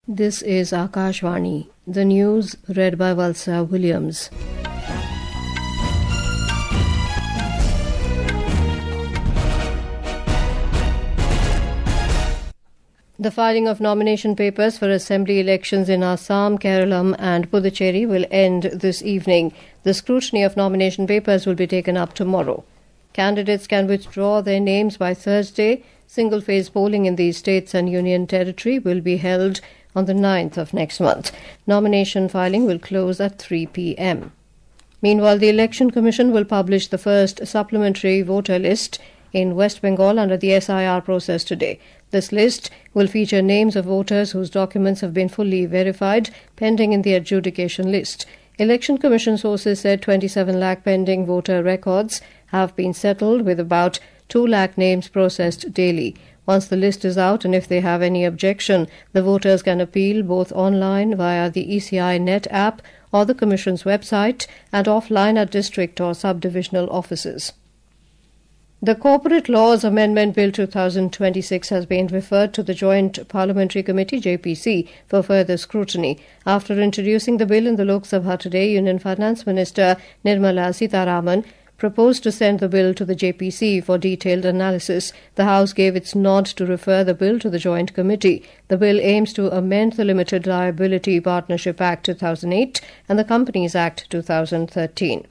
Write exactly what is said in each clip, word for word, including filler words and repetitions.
This is Akashvani. The news read by Valsa Williams. The filing of nomination papers for assembly elections in Assam, Kerala and Puducherry will end this evening. The scrutiny of nomination papers will be taken up tomorrow. Candidates can withdraw their names by Thursday. Single-phase polling in these states and union territory will be held on the ninth of next month. Nomination filing will close at three p.m. Meanwhile, the Election Commission will publish the first supplementary voter list in West Bengal under the S I R process today. This list will feature names of voters whose documents have been fully verified, pending in the adjudication list. Election Commission sources said twenty-seven lakh pending voter records have been settled, with about two lakh names processed daily. Once the list is out, and if they have any objection, the voters can appeal both online via the E C I Net app or the Commission's website, and offline at district or subdivisional offices. The Corporate Laws Amendment Bill two thousand twenty-six has been referred to the Joint Parliamentary Committee J P C for further scrutiny. After introducing the bill in the Lok Sabha today, Union Finance Minister Nirmala Sitharaman proposed to send the bill to the J P C for detailed analysis. The House gave its nod to refer the bill to the Joint Committee. The bill aims to amend the Limited Liability Partnership Act two thousand eight and the Companies Act two thousand thirteen.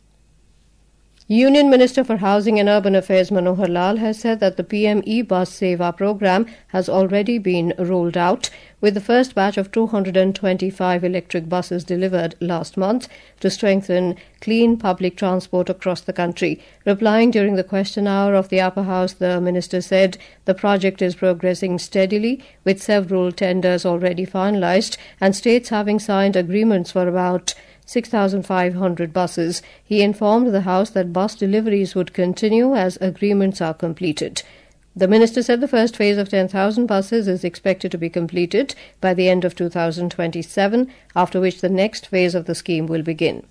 Union Minister for Housing and Urban Affairs Manohar Lal has said that the P M E-Bus Seva program has already been rolled out, with the first batch of two hundred twenty-five electric buses delivered last month to strengthen clean public transport across the country. Replying during the question hour of the Upper House, the minister said the project is progressing steadily, with several tenders already finalized and states having signed agreements for about six thousand five hundred buses. He informed the House that bus deliveries would continue as agreements are completed. The minister said the first phase of ten thousand buses is expected to be completed by the end of two thousand twenty-seven, after which the next phase of the scheme will begin.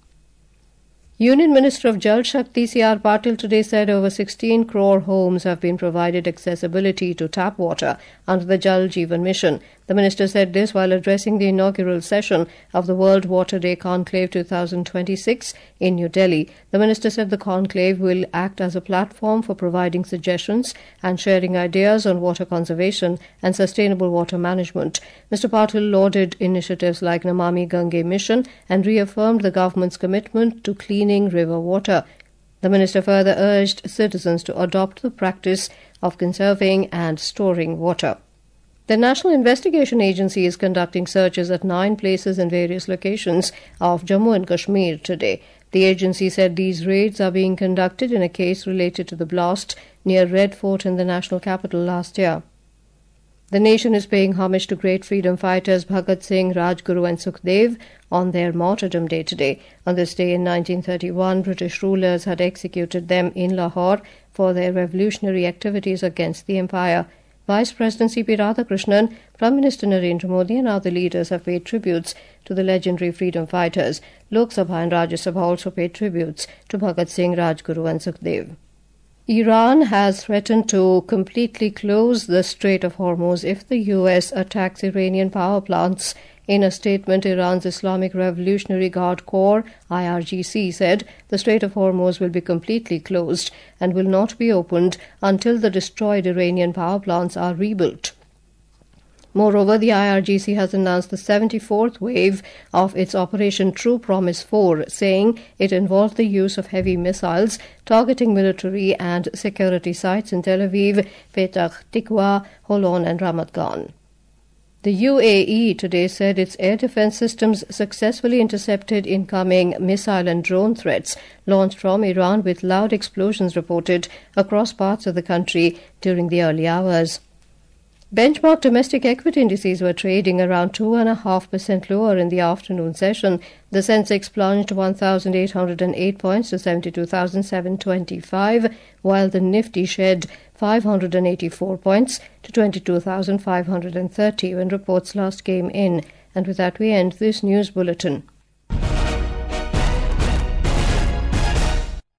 Union Minister of Jal Shakti C R Patil today said over sixteen crore homes have been provided accessibility to tap water under the Jal Jeevan Mission. The minister said this while addressing the inaugural session of the World Water Day Conclave two thousand twenty-six in New Delhi. The minister said the conclave will act as a platform for providing suggestions and sharing ideas on water conservation and sustainable water management. Mister Patil lauded initiatives like Namami Gange Mission and reaffirmed the government's commitment to cleaning river water. The minister further urged citizens to adopt the practice of conserving and storing water. The National Investigation Agency is conducting searches at nine places in various locations of Jammu and Kashmir today. The agency said these raids are being conducted in a case related to the blast near Red Fort in the national capital last year. The nation is paying homage to great freedom fighters Bhagat Singh, Rajguru and Sukhdev on their martyrdom day today. On this day in nineteen thirty-one, British rulers had executed them in Lahore for their revolutionary activities against the empire. Vice President C P Radhakrishnan, Prime Minister Narendra Modi and other leaders have paid tributes to the legendary freedom fighters. Lok Sabha and Rajya Sabha also paid tributes to Bhagat Singh, Rajguru and Sukhdev. Iran has threatened to completely close the Strait of Hormuz if the U S attacks Iranian power plants. In a statement, Iran's Islamic Revolutionary Guard Corps, I R G C, said the Strait of Hormuz will be completely closed and will not be opened until the destroyed Iranian power plants are rebuilt. Moreover, the I R G C has announced the seventy-fourth wave of its Operation True Promise four, saying it involved the use of heavy missiles targeting military and security sites in Tel Aviv, Petah Tikva, Holon and Ramat Gan. The U A E today said its air defense systems successfully intercepted incoming missile and drone threats launched from Iran, with loud explosions reported across parts of the country during the early hours. Benchmark domestic equity indices were trading around two point five percent lower in the afternoon session. The Sensex plunged one thousand eight hundred eight points to seventy-two thousand seven hundred twenty-five, while the Nifty shed five hundred eighty-four points to twenty-two thousand five hundred thirty when reports last came in. And with that we end this news bulletin.